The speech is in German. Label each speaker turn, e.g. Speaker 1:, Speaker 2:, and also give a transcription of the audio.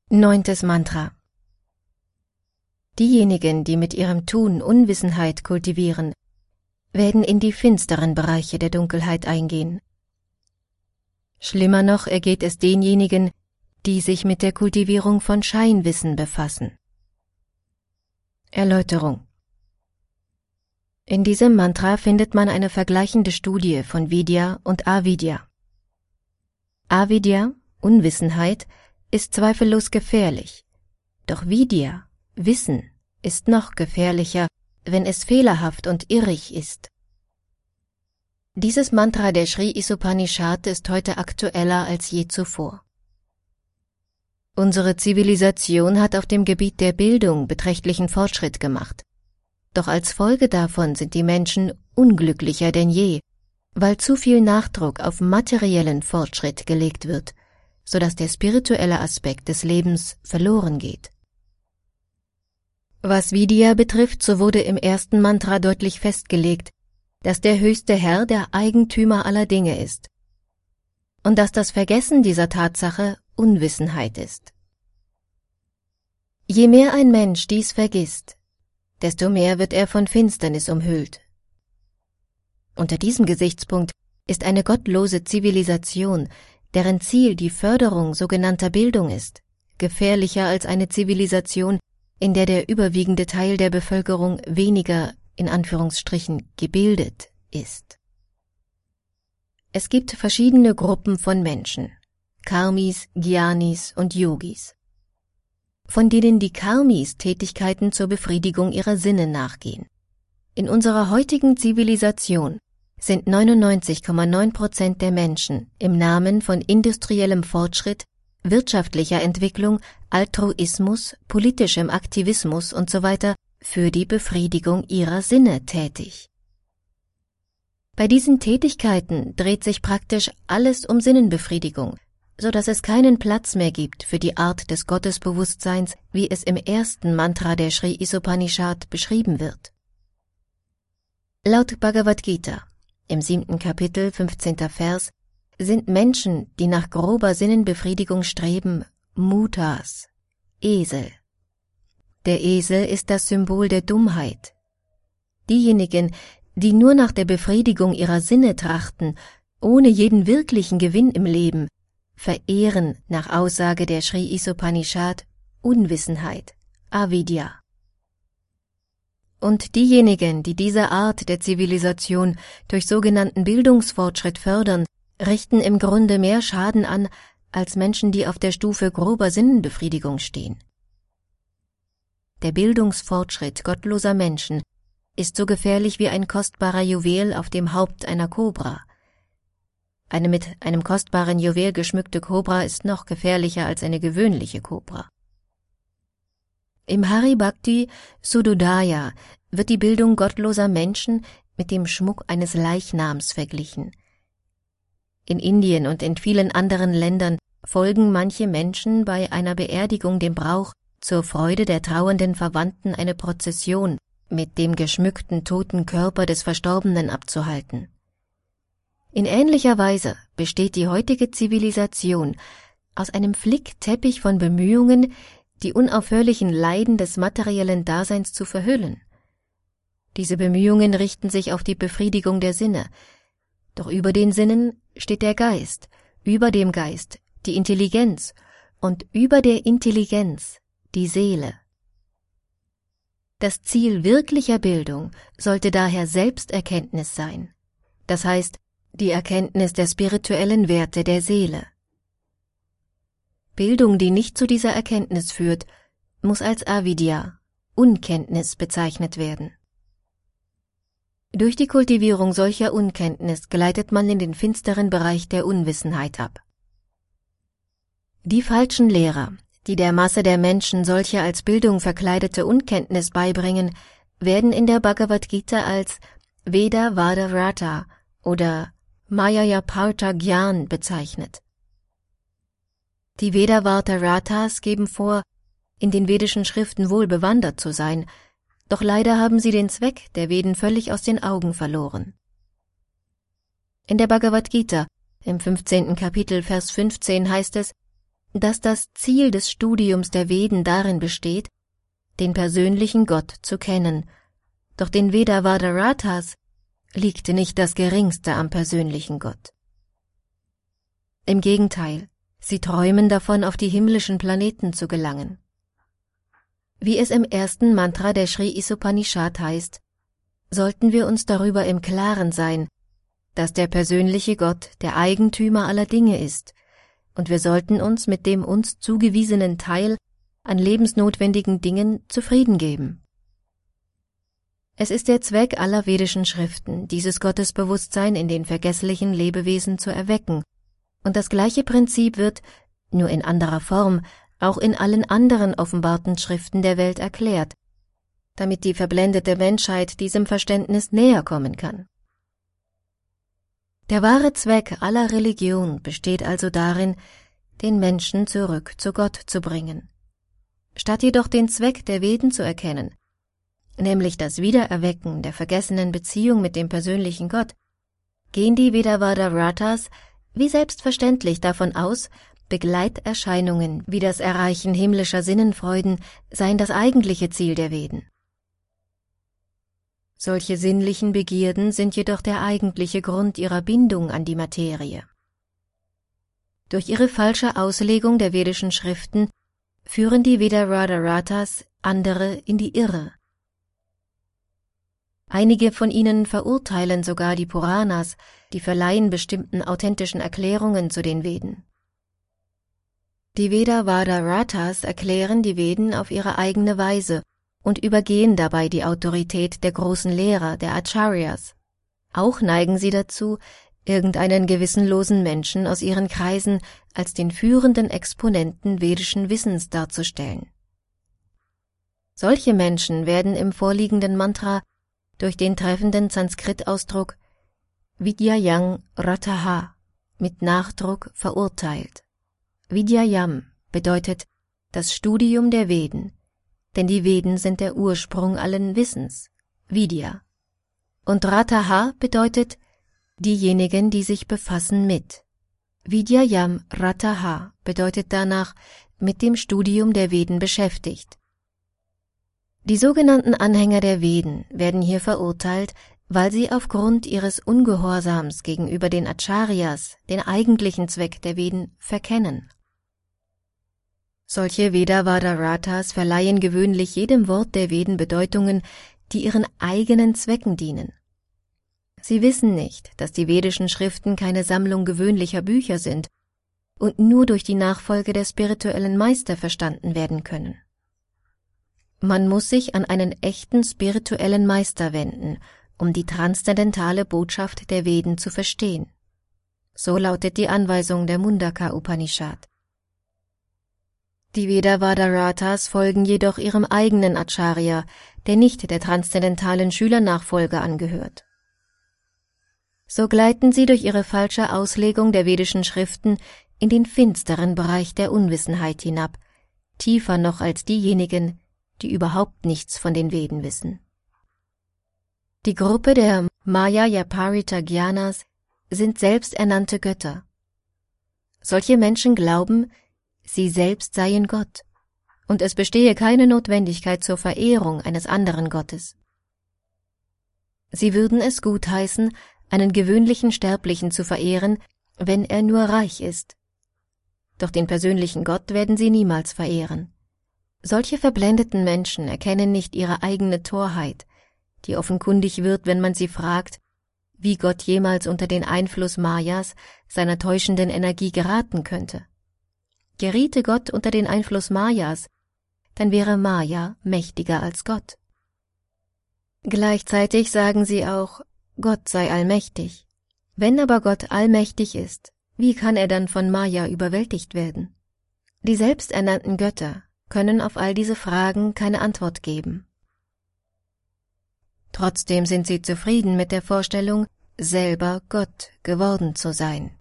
Speaker 1: 9. Mantra. Diejenigen, die mit ihrem Tun Unwissenheit kultivieren, werden in die finsteren Bereiche der Dunkelheit eingehen. Schlimmer noch ergeht es denjenigen, die sich mit der Kultivierung von Scheinwissen befassen. Erläuterung. In diesem Mantra findet man eine vergleichende Studie von Vidya und Avidya. Avidya, Unwissenheit, ist zweifellos gefährlich, doch Vidya, Wissen, ist noch gefährlicher, wenn es fehlerhaft und irrig ist. Dieses Mantra der Sri Isopanishad ist heute aktueller als je zuvor. Unsere Zivilisation hat auf dem Gebiet der Bildung beträchtlichen Fortschritt gemacht. Doch als Folge davon sind die Menschen unglücklicher denn je, weil zu viel Nachdruck auf materiellen Fortschritt gelegt wird, sodass der spirituelle Aspekt des Lebens verloren geht. Was Vidya betrifft, so wurde im ersten Mantra deutlich festgelegt, dass der höchste Herr der Eigentümer aller Dinge ist und dass das Vergessen dieser Tatsache Unwissenheit ist. Je mehr ein Mensch dies vergisst, desto mehr wird er von Finsternis umhüllt. Unter diesem Gesichtspunkt ist eine gottlose Zivilisation, deren Ziel die Förderung sogenannter Bildung ist, gefährlicher als eine Zivilisation, in der der überwiegende Teil der Bevölkerung weniger, in Anführungsstrichen, gebildet ist. Es gibt verschiedene Gruppen von Menschen, Karmis, Gyanis und Yogis, von denen die Karmis Tätigkeiten zur Befriedigung ihrer Sinne nachgehen. In unserer heutigen Zivilisation sind 99,9% der Menschen im Namen von industriellem Fortschritt, wirtschaftlicher Entwicklung, Altruismus, politischem Aktivismus usw. für die Befriedigung ihrer Sinne tätig. Bei diesen Tätigkeiten dreht sich praktisch alles um Sinnenbefriedigung, so dass es keinen Platz mehr gibt für die Art des Gottesbewusstseins, wie es im ersten Mantra der Sri Isopanishad beschrieben wird. Laut Bhagavad Gita, im 7. Kapitel, 15. Vers, sind Menschen, die nach grober Sinnenbefriedigung streben, Mutas, Esel. Der Esel ist das Symbol der Dummheit. Diejenigen, die nur nach der Befriedigung ihrer Sinne trachten, ohne jeden wirklichen Gewinn im Leben, verehren nach Aussage der Sri Isopanishad Unwissenheit, Avidya. Und diejenigen, die diese Art der Zivilisation durch sogenannten Bildungsfortschritt fördern, richten im Grunde mehr Schaden an, als Menschen, die auf der Stufe grober Sinnenbefriedigung stehen. Der Bildungsfortschritt gottloser Menschen ist so gefährlich wie ein kostbarer Juwel auf dem Haupt einer Kobra. Eine mit einem kostbaren Juwel geschmückte Kobra ist noch gefährlicher als eine gewöhnliche Kobra. Im Hari Bhakti Suddhodaya wird die Bildung gottloser Menschen mit dem Schmuck eines Leichnams verglichen. In Indien und in vielen anderen Ländern folgen manche Menschen bei einer Beerdigung dem Brauch, zur Freude der trauernden Verwandten eine Prozession mit dem geschmückten toten Körper des Verstorbenen abzuhalten. In ähnlicher Weise besteht die heutige Zivilisation aus einem Flickteppich von Bemühungen, die unaufhörlichen Leiden des materiellen Daseins zu verhüllen. Diese Bemühungen richten sich auf die Befriedigung der Sinne, doch über den Sinnen steht der Geist, über dem Geist die Intelligenz und über der Intelligenz die Seele. Das Ziel wirklicher Bildung sollte daher Selbsterkenntnis sein, das heißt die Erkenntnis der spirituellen Werte der Seele. Bildung, die nicht zu dieser Erkenntnis führt, muss als Avidya, Unkenntnis, bezeichnet werden. Durch die Kultivierung solcher Unkenntnis gleitet man in den finsteren Bereich der Unwissenheit ab. Die falschen Lehrer, die der Masse der Menschen solche als Bildung verkleidete Unkenntnis beibringen, werden in der Bhagavad Gita als Veda-Vada-Rata oder Mayaya-Partha Gyan bezeichnet. Die Veda-Vada-Ratas geben vor, in den vedischen Schriften wohl bewandert zu sein, doch leider haben sie den Zweck der Veden völlig aus den Augen verloren. In der Bhagavad Gita, im 15. Kapitel, Vers 15 heißt es, dass das Ziel des Studiums der Veden darin besteht, den persönlichen Gott zu kennen, doch den Vedavadaratas liegt nicht das Geringste am persönlichen Gott. Im Gegenteil, sie träumen davon, auf die himmlischen Planeten zu gelangen. Wie es im ersten Mantra der Sri Isopanishad heißt, sollten wir uns darüber im Klaren sein, dass der persönliche Gott der Eigentümer aller Dinge ist, und wir sollten uns mit dem uns zugewiesenen Teil an lebensnotwendigen Dingen zufrieden geben. Es ist der Zweck aller vedischen Schriften, dieses Gottesbewusstsein in den vergesslichen Lebewesen zu erwecken, und das gleiche Prinzip wird, nur in anderer Form, auch in allen anderen offenbarten Schriften der Welt erklärt, damit die verblendete Menschheit diesem Verständnis näher kommen kann. Der wahre Zweck aller Religion besteht also darin, den Menschen zurück zu Gott zu bringen. Statt jedoch den Zweck der Veden zu erkennen, nämlich das Wiedererwecken der vergessenen Beziehung mit dem persönlichen Gott, gehen die Vedavadaratas wie selbstverständlich davon aus, Begleiterscheinungen wie das Erreichen himmlischer Sinnenfreuden seien das eigentliche Ziel der Veden. Solche sinnlichen Begierden sind jedoch der eigentliche Grund ihrer Bindung an die Materie. Durch ihre falsche Auslegung der vedischen Schriften führen die Vedavadaratas andere in die Irre. Einige von ihnen verurteilen sogar die Puranas, die verleihen bestimmten authentischen Erklärungen zu den Veden. Die Vedavadaratas erklären die Veden auf ihre eigene Weise und übergehen dabei die Autorität der großen Lehrer, der Acharyas. Auch neigen sie dazu, irgendeinen gewissenlosen Menschen aus ihren Kreisen als den führenden Exponenten vedischen Wissens darzustellen. Solche Menschen werden im vorliegenden Mantra durch den treffenden Sanskrit-Ausdruck Vidyayam Rataha mit Nachdruck verurteilt. Vidyayam bedeutet das Studium der Veden, denn die Veden sind der Ursprung allen Wissens, Vidya. Und Rataha bedeutet diejenigen, die sich befassen mit. Vidyayam Rataha bedeutet danach mit dem Studium der Veden beschäftigt. Die sogenannten Anhänger der Veden werden hier verurteilt, weil sie aufgrund ihres Ungehorsams gegenüber den Acharyas den eigentlichen Zweck der Veden verkennen. Solche Vedavadaratas verleihen gewöhnlich jedem Wort der Veden Bedeutungen, die ihren eigenen Zwecken dienen. Sie wissen nicht, dass die vedischen Schriften keine Sammlung gewöhnlicher Bücher sind und nur durch die Nachfolge der spirituellen Meister verstanden werden können. Man muss sich an einen echten spirituellen Meister wenden, um die transzendentale Botschaft der Veden zu verstehen. So lautet die Anweisung der Mundaka Upanishad. Die Vedavadaratas folgen jedoch ihrem eigenen Acharya, der nicht der transzendentalen Schülernachfolge angehört. So gleiten sie durch ihre falsche Auslegung der vedischen Schriften in den finsteren Bereich der Unwissenheit hinab, tiefer noch als diejenigen, die überhaupt nichts von den Veden wissen. Die Gruppe der Maya-Yaparita-Gyanas sind selbsternannte Götter. Solche Menschen glauben, sie selbst seien Gott, und es bestehe keine Notwendigkeit zur Verehrung eines anderen Gottes. Sie würden es gutheißen, einen gewöhnlichen Sterblichen zu verehren, wenn er nur reich ist. Doch den persönlichen Gott werden sie niemals verehren. Solche verblendeten Menschen erkennen nicht ihre eigene Torheit, die offenkundig wird, wenn man sie fragt, wie Gott jemals unter den Einfluss Mayas, seiner täuschenden Energie, geraten könnte. Geriete Gott unter den Einfluss Mayas, dann wäre Maya mächtiger als Gott. Gleichzeitig sagen sie auch, Gott sei allmächtig. Wenn aber Gott allmächtig ist, wie kann er dann von Maya überwältigt werden? Die selbsternannten Götter können auf all diese Fragen keine Antwort geben. Trotzdem sind sie zufrieden mit der Vorstellung, selber Gott geworden zu sein.